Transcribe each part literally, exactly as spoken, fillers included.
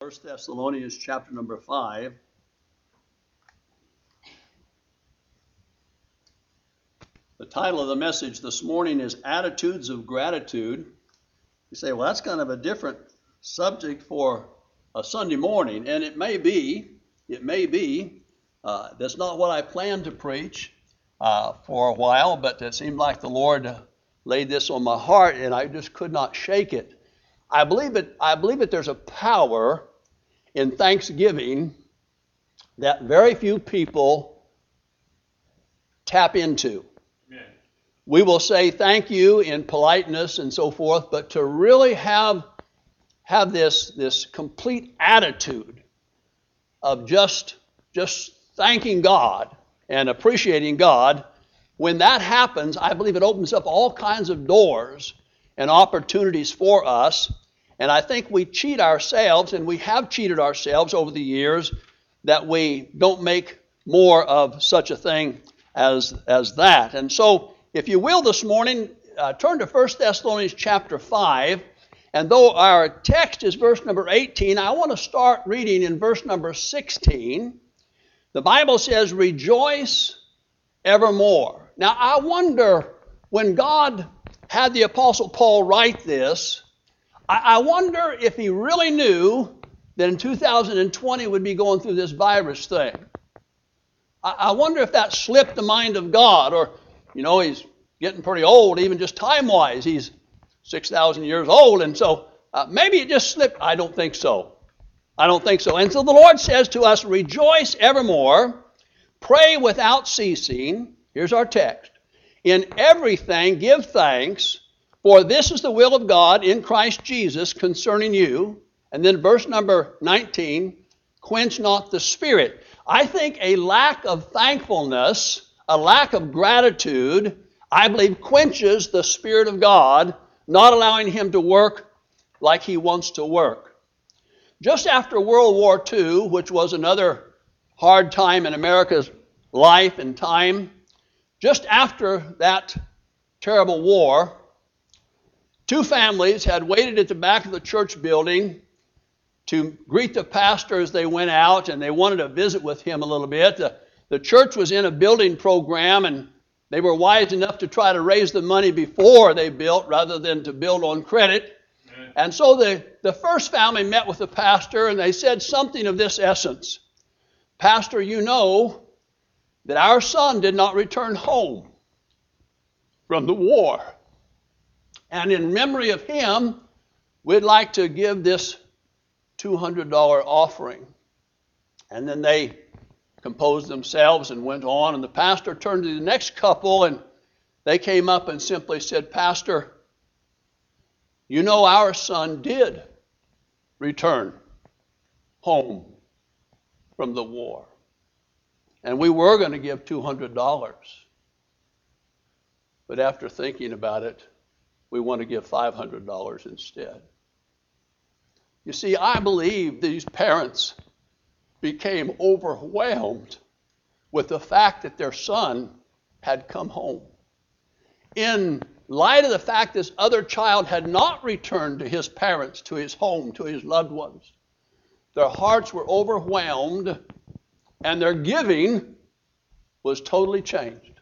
First Thessalonians chapter number five. The title of the message this morning is Attitudes of Gratitude. You say, well, that's kind of a different subject for a Sunday morning, and it may be, it may be. Uh, that's not what I planned to preach uh, for a while, but it seemed like the Lord laid this on my heart, and I just could not shake it. I believe it. I believe that there's a power in thanksgiving that very few people tap into. Amen. We will say thank you in politeness and so forth, but to really have have this this complete attitude of just just thanking God and appreciating God, when that happens, I believe it opens up all kinds of doors and opportunities for us. And I think we cheat ourselves, and we have cheated ourselves over the years, that we don't make more of such a thing as, as that. And so, if you will this morning, uh, turn to First Thessalonians chapter five. And though our text is verse number eighteen, I want to start reading in verse number sixteen. The Bible says, rejoice evermore. Now, I wonder, when God had the Apostle Paul write this, I, I wonder if he really knew that in two thousand twenty would be going through this virus thing. I, I wonder if that slipped the mind of God, or, you know, he's getting pretty old, even just time-wise. He's six thousand years old, and so uh, maybe it just slipped. I don't think so. I don't think so. And so the Lord says to us, rejoice evermore, pray without ceasing. Here's our text. In everything give thanks, for this is the will of God in Christ Jesus concerning you. And then verse number nineteen, quench not the spirit. I think a lack of thankfulness, a lack of gratitude, I believe quenches the Spirit of God, not allowing Him to work like He wants to work. Just after World War Two, which was another hard time in America's life and time, just after that terrible war, two families had waited at the back of the church building to greet the pastor as they went out, and they wanted to visit with him a little bit. The, the church was in a building program, and they were wise enough to try to raise the money before they built rather than to build on credit. Amen. And so the, the first family met with the pastor, and they said something of this essence. Pastor, you know that our son did not return home from the war. And in memory of him, we'd like to give this two hundred dollars offering. And then they composed themselves and went on. And the pastor turned to the next couple, and they came up and simply said, Pastor, you know our son did return home from the war. And we were going to give two hundred dollars. But after thinking about it, we want to give five hundred dollars instead. You see, I believe these parents became overwhelmed with the fact that their son had come home. In light of the fact this other child had not returned to his parents, to his home, to his loved ones, their hearts were overwhelmed, and their giving was totally changed.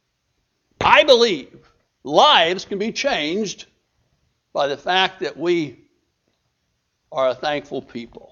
I believe lives can be changed by the fact that we are a thankful people.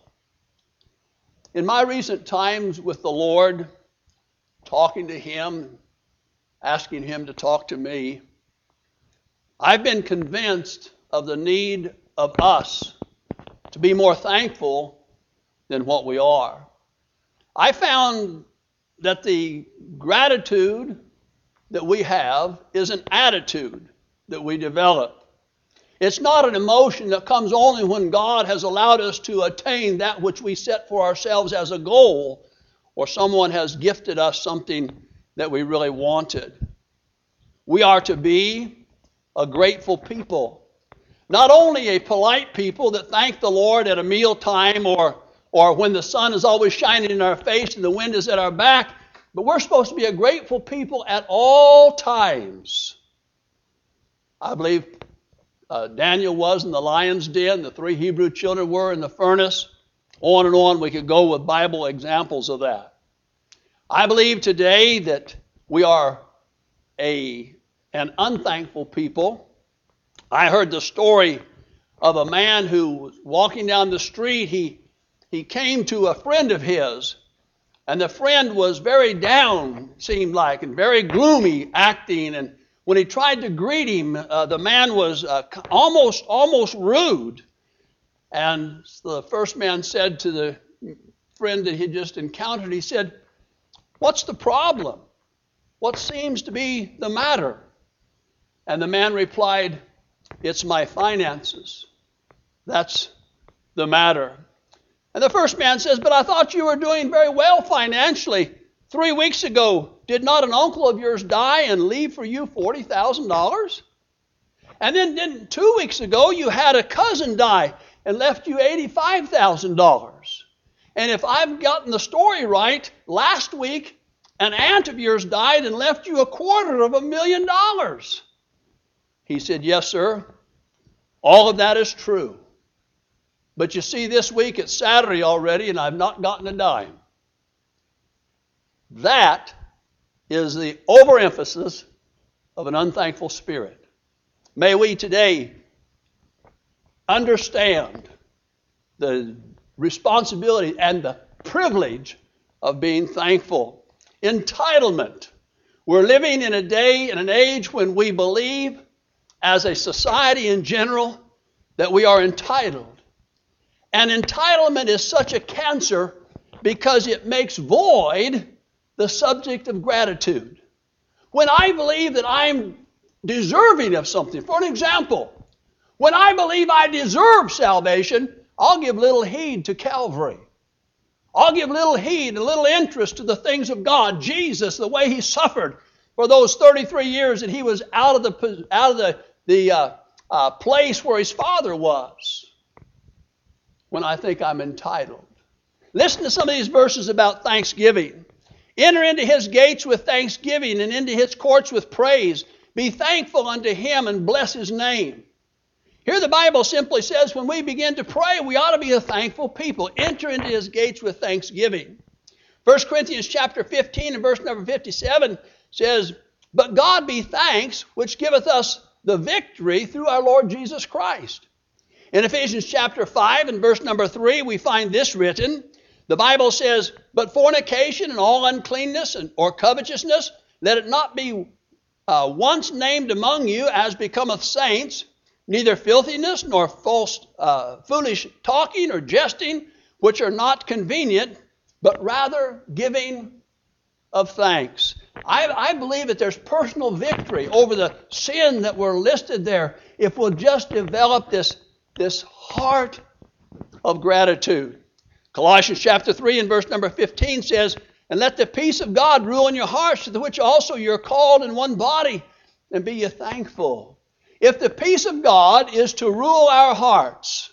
In my recent times with the Lord, talking to Him, asking Him to talk to me, I've been convinced of the need of us to be more thankful than what we are. I found that the gratitude that we have is an attitude that we develop. It's not an emotion that comes only when God has allowed us to attain that which we set for ourselves as a goal, or someone has gifted us something that we really wanted. We are to be a grateful people. Not only a polite people that thank the Lord at a mealtime or, or when the sun is always shining in our face and the wind is at our back, but we're supposed to be a grateful people at all times. I believe Uh, Daniel was in the lion's den. The three Hebrew children were in the furnace. On and on we could go with Bible examples of that. I believe today that we are a, an unthankful people. I heard the story of a man who was walking down the street. He, he came to a friend of his, and the friend was very down, seemed like, and very gloomy acting. And when he tried to greet him, uh, the man was uh, almost, almost rude. And the first man said to the friend that he just encountered, he said, "What's the problem? What seems to be the matter?" And the man replied, "It's my finances. That's the matter." And the first man says, "But I thought you were doing very well financially. Three weeks ago, did not an uncle of yours die and leave for you forty thousand dollars? And then, then two weeks ago, you had a cousin die and left you eighty-five thousand dollars. And if I've gotten the story right, last week, an aunt of yours died and left you a quarter of a million dollars." He said, "Yes, sir. All of that is true. But you see, this week it's Saturday already and I've not gotten a dime." That is the overemphasis of an unthankful spirit. May we today understand the responsibility and the privilege of being thankful. Entitlement. We're living in a day and an age when we believe, as a society in general, that we are entitled. And entitlement is such a cancer because it makes void the subject of gratitude. When I believe that I'm deserving of something, for an example, when I believe I deserve salvation, I'll give little heed to Calvary. I'll give little heed and little interest to the things of God. Jesus, the way he suffered for those thirty-three years that he was out of the, out of the, the uh, uh, place where his Father was. When I think I'm entitled. Listen to some of these verses about thanksgiving. "Enter into his gates with thanksgiving and into his courts with praise. Be thankful unto him and bless his name." Here the Bible simply says when we begin to pray, we ought to be a thankful people. Enter into his gates with thanksgiving. First Corinthians chapter fifteen and verse number fifty-seven says, "But God be thanks, which giveth us the victory through our Lord Jesus Christ." In Ephesians chapter five and verse number three, we find this written. The Bible says, "But fornication and all uncleanness and, or covetousness, let it not be uh, once named among you as becometh saints, neither filthiness nor false, uh, foolish talking or jesting, which are not convenient, but rather giving of thanks." I, I believe that there's personal victory over the sin that were listed there if we'll just develop this, this heart of gratitude. Colossians chapter three and verse number fifteen says, "And let the peace of God rule in your hearts, to the which also you're called in one body, and be ye thankful." If the peace of God is to rule our hearts,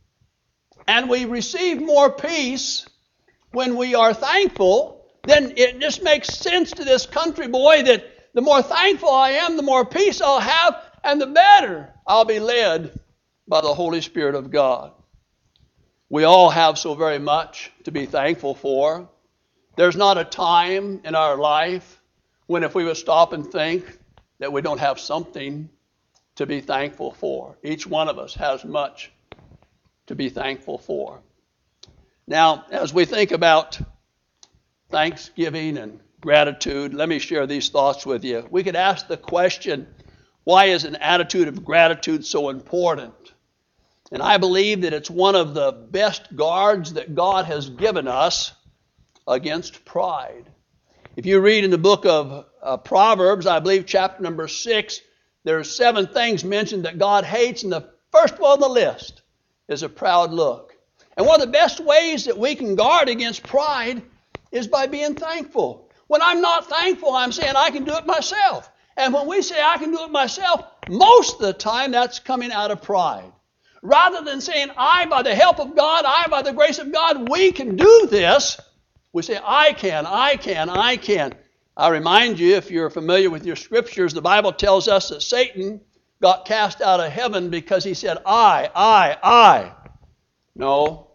and we receive more peace when we are thankful, then it just makes sense to this country boy that the more thankful I am, the more peace I'll have, and the better I'll be led by the Holy Spirit of God. We all have so very much to be thankful for. There's not a time in our life when if we would stop and think that we don't have something to be thankful for. Each one of us has much to be thankful for. Now, as we think about thanksgiving and gratitude, let me share these thoughts with you. We could ask the question, why is an attitude of gratitude so important? And I believe that it's one of the best guards that God has given us against pride. If you read in the book of uh, Proverbs, I believe chapter number six, there are seven things mentioned that God hates, and the first one on the list is a proud look. And one of the best ways that we can guard against pride is by being thankful. When I'm not thankful, I'm saying I can do it myself. And when we say I can do it myself, most of the time that's coming out of pride. Rather than saying, I, by the help of God, I, by the grace of God, we can do this, we say, I can, I can, I can. I remind you, if you're familiar with your scriptures, the Bible tells us that Satan got cast out of heaven because he said, I, I, I. No,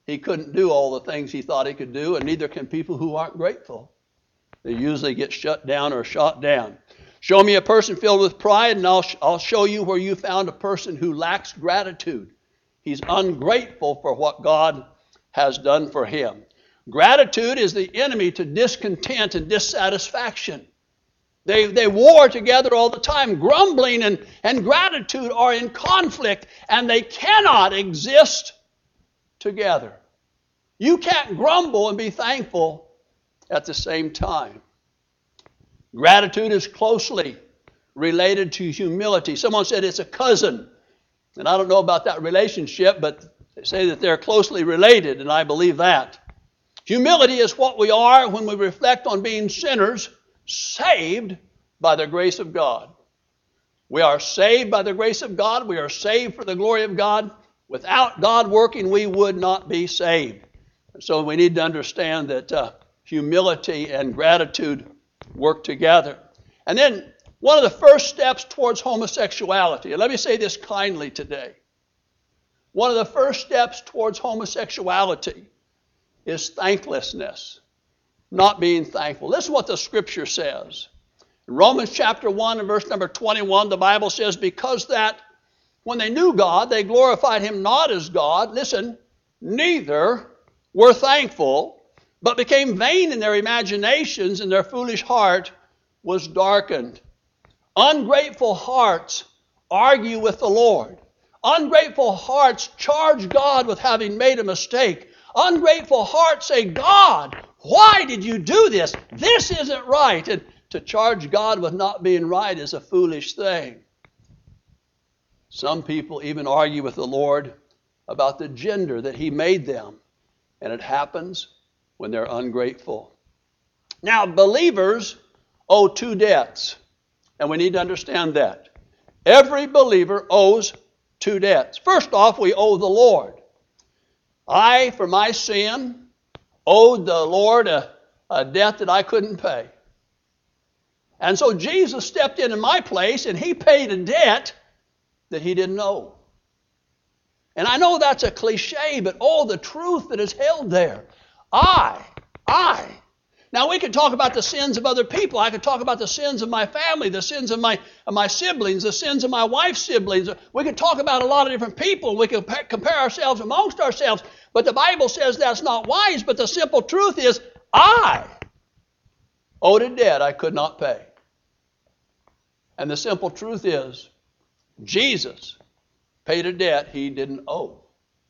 he couldn't do all the things he thought he could do, and neither can people who aren't grateful. They usually get shut down or shot down. Show me a person filled with pride, and I'll, I'll show you where you found a person who lacks gratitude. He's ungrateful for what God has done for him. Gratitude is the enemy to discontent and dissatisfaction. They, they war together all the time. Grumbling and, and gratitude are in conflict, and they cannot exist together. You can't grumble and be thankful at the same time. Gratitude is closely related to humility. Someone said it's a cousin. And I don't know about that relationship, but they say that they're closely related, and I believe that. Humility is what we are when we reflect on being sinners, saved by the grace of God. We are saved by the grace of God. We are saved for the glory of God. Without God working, we would not be saved. And so we need to understand that uh, humility and gratitude work together. And then one of the first steps towards homosexuality, and let me say this kindly today. One of the first steps towards homosexuality is thanklessness, not being thankful. This is what the Scripture says. In Romans chapter one and verse number twenty-one, the Bible says, because that when they knew God, they glorified him not as God, listen, neither were thankful, but became vain in their imaginations, and their foolish heart was darkened. Ungrateful hearts argue with the Lord. Ungrateful hearts charge God with having made a mistake. Ungrateful hearts say, God, why did you do this? This isn't right. And to charge God with not being right is a foolish thing. Some people even argue with the Lord about the gender that he made them. And it happens when they're ungrateful. Now, believers owe two debts. And we need to understand that. Every believer owes two debts. First off, we owe the Lord. I, for my sin, owed the Lord a, a debt that I couldn't pay. And so Jesus stepped in in my place, and he paid a debt that he didn't owe. And I know that's a cliche, but oh, the truth that is held there. I, I. Now, we could talk about the sins of other people. I could talk about the sins of my family, the sins of my, of my siblings, the sins of my wife's siblings. We could talk about a lot of different people. We could compare ourselves amongst ourselves. But the Bible says that's not wise. But the simple truth is, I owed a debt I could not pay. And the simple truth is, Jesus paid a debt he didn't owe.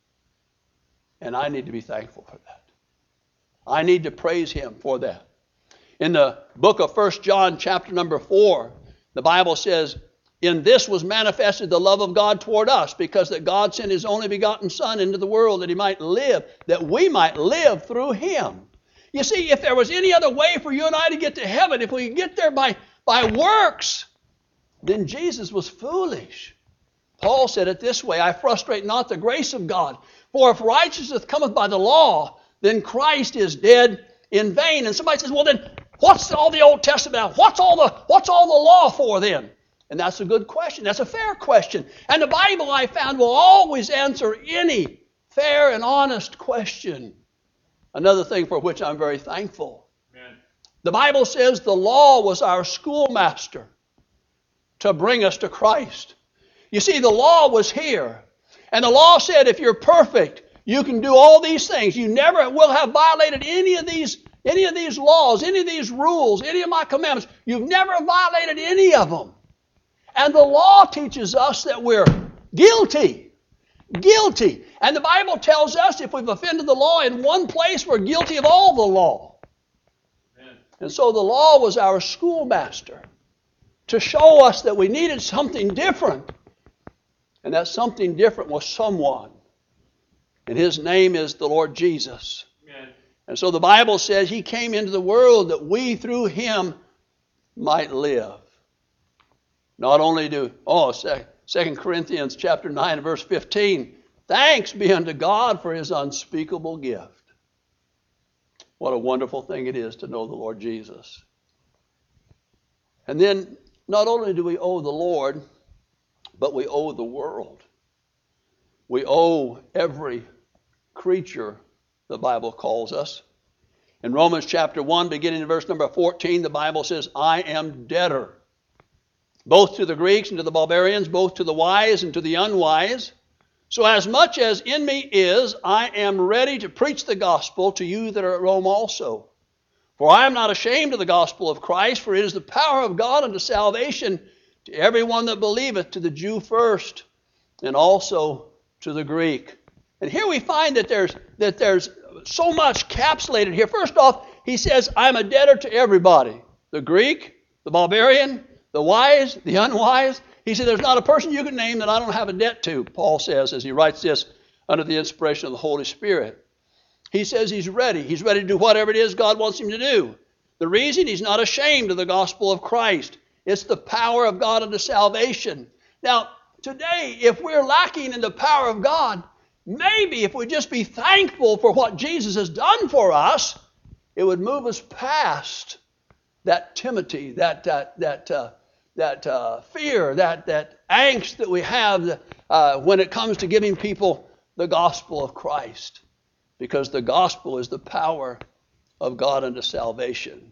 And I need to be thankful for that. I need to praise him for that. In the book of First John chapter number four, the Bible says, in this was manifested the love of God toward us, because that God sent his only begotten Son into the world that he might live, that we might live through him. You see, if there was any other way for you and I to get to heaven, if we could get there by, by works, then Jesus was foolish. Paul said it this way, I frustrate not the grace of God, for if righteousness cometh by the law, then Christ is dead in vain. And somebody says, well then, what's all the Old Testament? What's all the, what's all the law for then? And that's a good question. That's a fair question. And the Bible, I found, will always answer any fair and honest question. Another thing for which I'm very thankful. Amen. The Bible says the law was our schoolmaster to bring us to Christ. You see, the law was here. And the law said if you're perfect, you can do all these things. You never will have violated any of these, any of these laws, any of these rules, any of my commandments. You've never violated any of them. And the law teaches us that we're guilty. Guilty. And the Bible tells us if we've offended the law in one place, we're guilty of all the law. Amen. And so the law was our schoolmaster to show us that we needed something different. And that something different was someone. And his name is the Lord Jesus. Amen. And so the Bible says he came into the world that we through him might live. Not only do, oh, Second Corinthians chapter nine, verse fifteen, thanks be unto God for his unspeakable gift. What a wonderful thing it is to know the Lord Jesus. And then not only do we owe the Lord, but we owe the world. We owe every creature the Bible calls us. In Romans chapter one, beginning in verse number fourteen, the Bible says, I am debtor, both to the Greeks and to the barbarians, both to the wise and to the unwise. So as much as in me is, I am ready to preach the gospel to you that are at Rome also. For I am not ashamed of the gospel of Christ, for it is the power of God unto salvation to everyone that believeth, to the Jew first, and also to the Greek. And here we find that there's that there's so much capsulated here. First off, he says, I'm a debtor to everybody. The Greek, the barbarian, the wise, the unwise. He said, there's not a person you can name that I don't have a debt to, Paul says, as he writes this under the inspiration of the Holy Spirit. He says he's ready. He's ready to do whatever it is God wants him to do. The reason, he's not ashamed of the gospel of Christ. It's the power of God unto salvation. Now, today, if we're lacking in the power of God, maybe if we just be thankful for what Jesus has done for us, it would move us past that timidity, that that that uh, that uh, fear, that that angst that we have uh, when it comes to giving people the gospel of Christ, because the gospel is the power of God unto salvation.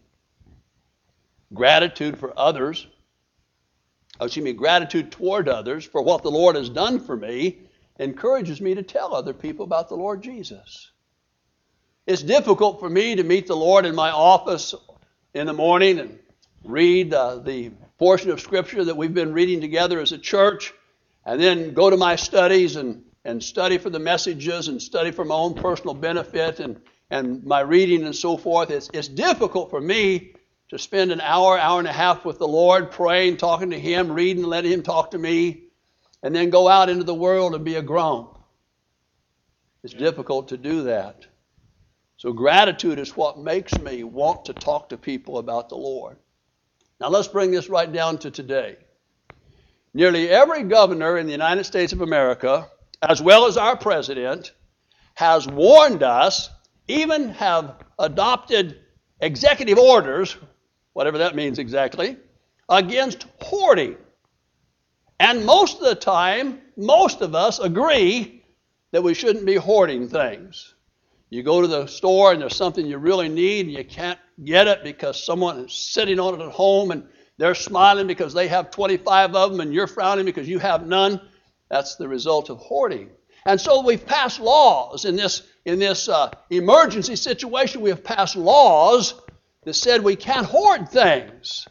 Gratitude for others, excuse me, gratitude toward others for what the Lord has done for me encourages me to tell other people about the Lord Jesus. It's difficult for me to meet the Lord in my office in the morning and read uh, the portion of Scripture that we've been reading together as a church, and then go to my studies and, and study for the messages and study for my own personal benefit and, and my reading and so forth. It's, it's difficult for me to spend an hour, hour and a half with the Lord, praying, talking to Him, reading, and letting Him talk to me, and then go out into the world and be a grown. It's difficult to do that. So gratitude is what makes me want to talk to people about the Lord. Now let's bring this right down to today. Nearly every governor in the United States of America, as well as our president, has warned us, even have adopted executive orders, whatever that means exactly, against hoarding. And most of the time, most of us agree that we shouldn't be hoarding things. You go to the store and there's something you really need and you can't get it because someone is sitting on it at home and they're smiling because they have twenty-five of them and you're frowning because you have none. That's the result of hoarding. And so we've passed laws in this, in this uh, emergency situation. We have passed laws that said we can't hoard things.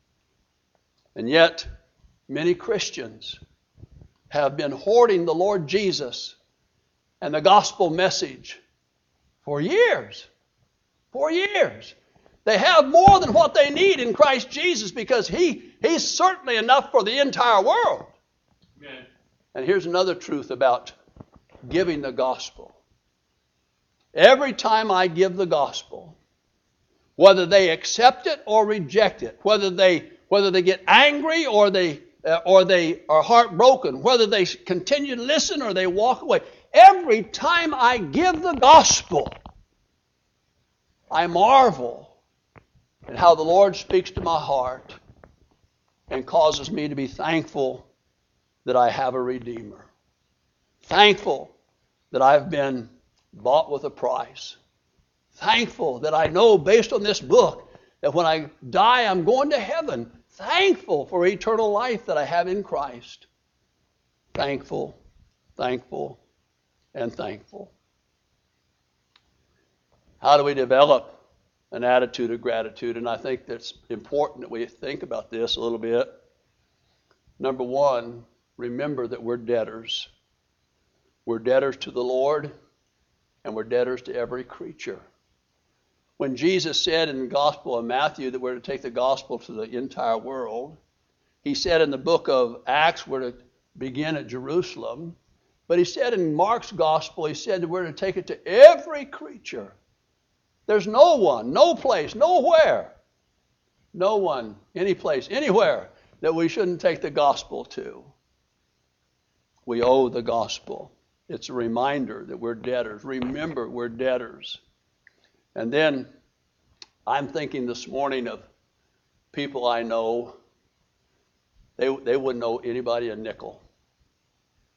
And yet, many Christians have been hoarding the Lord Jesus and the gospel message for years. For years. They have more than what they need in Christ Jesus because he, He's certainly enough for the entire world. Amen. And here's another truth about giving the gospel. Every time I give the gospel, whether they accept it or reject it, whether they whether they get angry or they uh, or they are heartbroken, whether they continue to listen or they walk away, every time I give the gospel, I marvel at how the Lord speaks to my heart and causes me to be thankful that I have a Redeemer. Thankful that I've been bought with a price. Thankful that I know based on this book that when I die I'm going to heaven. Thankful for eternal life that I have in Christ. Thankful, thankful, and thankful. How do we develop an attitude of gratitude? And I think that's important that we think about this a little bit. Number one, remember that we're debtors. We're debtors to the Lord, and we're debtors to every creature. When Jesus said in the Gospel of Matthew that we're to take the gospel to the entire world, He said in the book of Acts we're to begin at Jerusalem. But He said in Mark's Gospel, He said that we're to take it to every creature. There's no one, no place, nowhere, no one, any place, anywhere that we shouldn't take the gospel to. We owe the gospel. It's a reminder that we're debtors. Remember, we're debtors. And then I'm thinking this morning of people I know. They, they wouldn't owe anybody a nickel.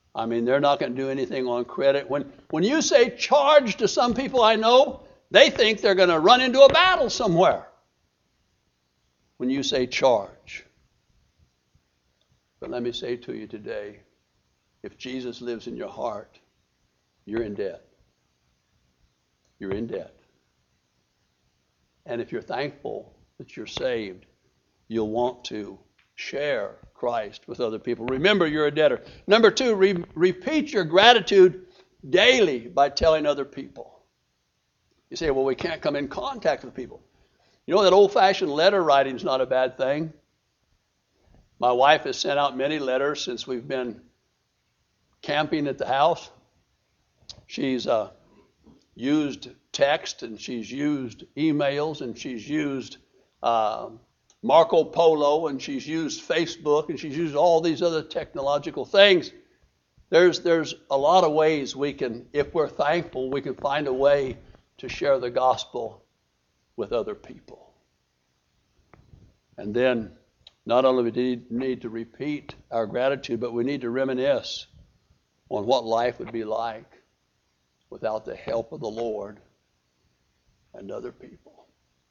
I mean, they're not going to do anything on credit. When, when you say charge to some people I know, they think they're going to run into a battle somewhere. When you say charge. But let me say to you today, if Jesus lives in your heart, you're in debt. You're in debt. And if you're thankful that you're saved, you'll want to share Christ with other people. Remember, you're a debtor. Number two, re- repeat your gratitude daily by telling other people. You say, well, we can't come in contact with people. You know that old-fashioned letter writing is not a bad thing. My wife has sent out many letters since we've been camping at the house. She's uh, used text, and she's used emails, and she's used uh, Marco Polo, and she's used Facebook, and she's used all these other technological things. There's, there's a lot of ways we can, if we're thankful, we can find a way to share the gospel with other people. And then not only do we need to repeat our gratitude, but we need to reminisce on what life would be like without the help of the Lord and other people.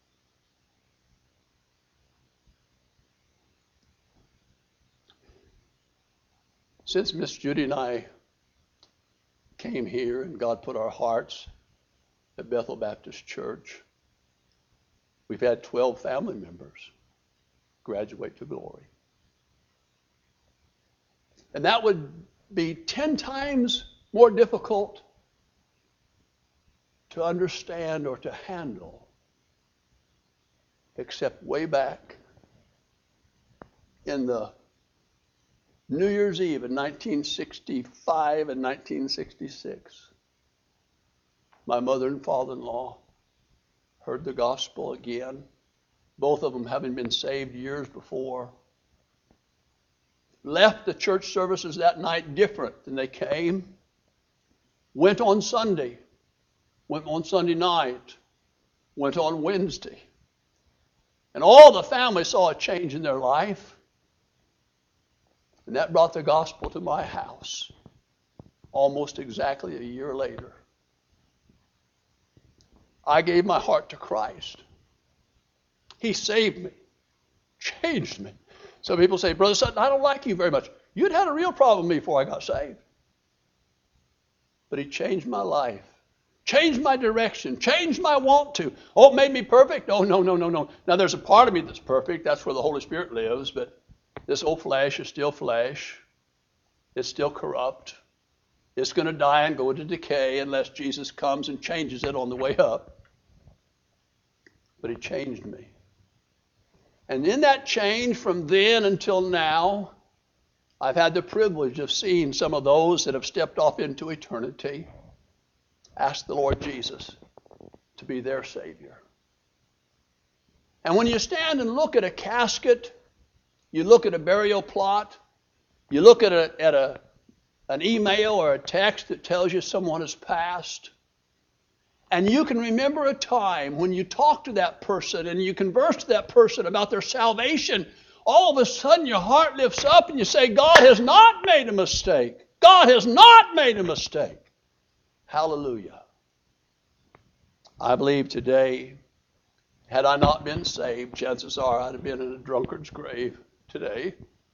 Since Miss Judy and I came here and God put our hearts at Bethel Baptist Church, we've had twelve family members graduate to glory. And that would be ten times more difficult to understand or to handle, except way back in the New Year's Eve in nineteen sixty-five and nineteen sixty-six. My mother and father-in-law heard the gospel again, both of them having been saved years before. Left the church services that night different than they came. Went on Sunday. Went on Sunday night. Went on Wednesday. And all the family saw a change in their life. And that brought the gospel to my house almost exactly a year later. I gave my heart to Christ. He saved me, changed me. Some people say, Brother Sutton, I don't like you very much. You'd had a real problem with me before I got saved. But he changed my life, changed my direction, changed my want to. Oh, it made me perfect? No, no, no, no, no. Now, there's a part of me that's perfect. That's where the Holy Spirit lives. But this old flesh is still flesh. It's still corrupt. It's going to die and go into decay unless Jesus comes and changes it on the way up. But he changed me. And in that change from then until now, I've had the privilege of seeing some of those that have stepped off into eternity ask the Lord Jesus to be their Savior. And when you stand and look at a casket, you look at a burial plot, you look at a, at a an email or a text that tells you someone has passed, and you can remember a time when you talked to that person and you conversed to that person about their salvation, all of a sudden your heart lifts up and you say, God has not made a mistake. God has not made a mistake. Hallelujah. I believe today, had I not been saved, chances are I'd have been in a drunkard's grave today.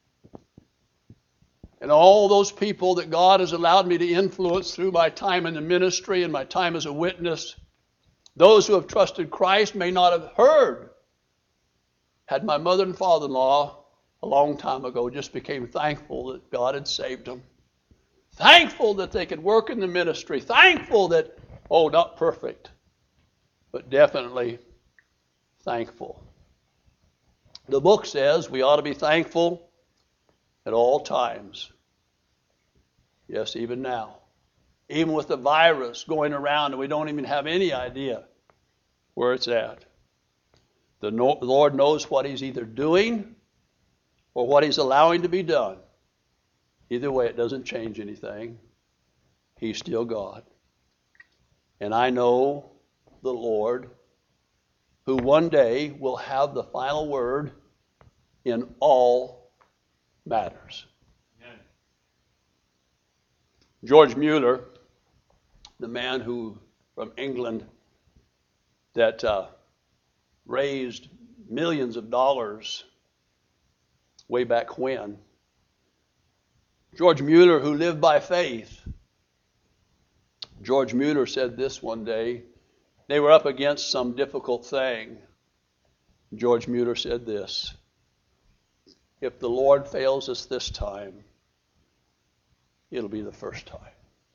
And all those people that God has allowed me to influence through my time in the ministry and my time as a witness, those who have trusted Christ may not have heard. Had my mother and father-in-law a long time ago just became thankful that God had saved them. Thankful that they could work in the ministry. Thankful that, oh, not perfect, but definitely thankful. The book says we ought to be thankful at all times. Yes, even now. Even with the virus going around and we don't even have any idea where it's at. The Lord knows what he's either doing or what he's allowing to be done. Either way, it doesn't change anything. He's still God. And I know the Lord, who one day will have the final word in all matters. George Mueller, the man who from England that uh, raised millions of dollars way back when. George Mueller, who lived by faith. George Mueller said this one day. They were up against some difficult thing. George Mueller said this: if the Lord fails us this time, it'll be the first time.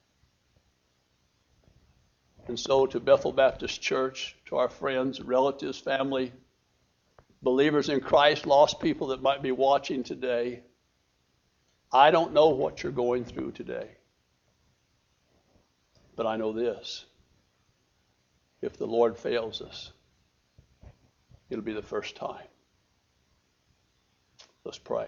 And so to Bethel Baptist Church, to our friends, relatives, family, believers in Christ, lost people that might be watching today, I don't know what you're going through today. But I know this: if the Lord fails us, it'll be the first time. Let's pray.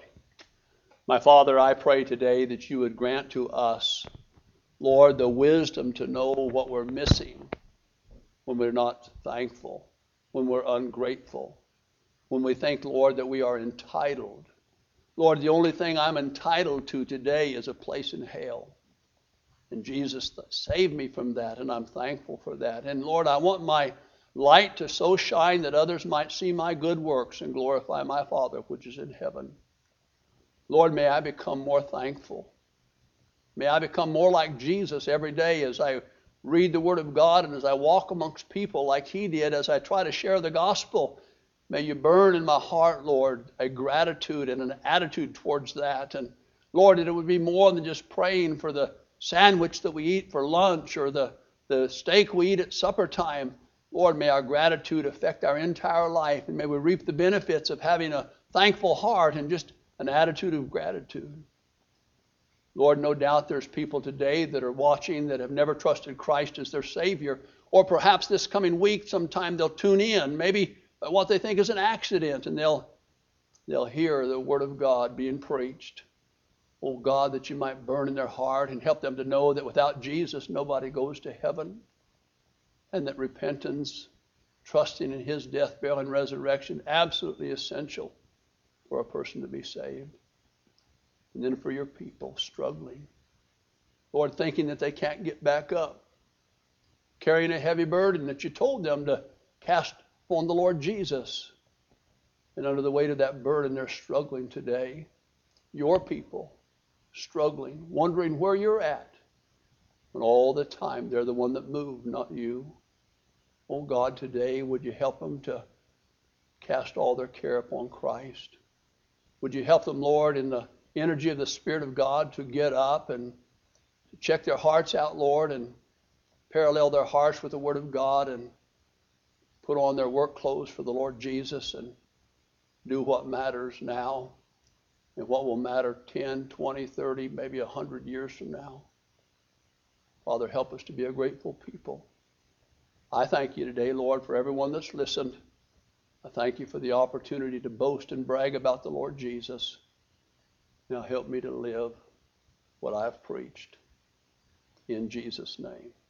My Father, I pray today that you would grant to us, Lord, the wisdom to know what we're missing when we're not thankful, when we're ungrateful, when we think, Lord, that we are entitled. Lord, the only thing I'm entitled to today is a place in hell. And Jesus saved me from that, and I'm thankful for that. And Lord, I want my light to so shine that others might see my good works and glorify my Father which is in heaven. Lord, may I become more thankful. May I become more like Jesus every day as I read the Word of God and as I walk amongst people like He did, as I try to share the gospel. May you burn in my heart, Lord, a gratitude and an attitude towards that. And Lord, that it would be more than just praying for the sandwich that we eat for lunch or the, the steak we eat at supper time. Lord, may our gratitude affect our entire life, and may we reap the benefits of having a thankful heart and just an attitude of gratitude. Lord, no doubt there's people today that are watching that have never trusted Christ as their Savior, or perhaps this coming week sometime they'll tune in, maybe what they think is an accident, and they'll, they'll hear the Word of God being preached. Oh God, that you might burn in their heart and help them to know that without Jesus nobody goes to heaven, and that repentance, trusting in His death, burial, and resurrection, absolutely essential for a person to be saved. And then for your people struggling, Lord, thinking that they can't get back up, carrying a heavy burden that you told them to cast upon the Lord Jesus. And under the weight of that burden, they're struggling today. Your people struggling, wondering where you're at. And all the time, they're the one that moved, not you. Oh God, today, would you help them to cast all their care upon Christ? Would you help them, Lord, in the energy of the Spirit of God to get up and to check their hearts out, Lord, and parallel their hearts with the Word of God and put on their work clothes for the Lord Jesus and do what matters now and what will matter ten, twenty, thirty, maybe one hundred years from now. Father, help us to be a grateful people. I thank you today, Lord, for everyone that's listened. I thank you for the opportunity to boast and brag about the Lord Jesus. Now help me to live what I've preached. In Jesus' name.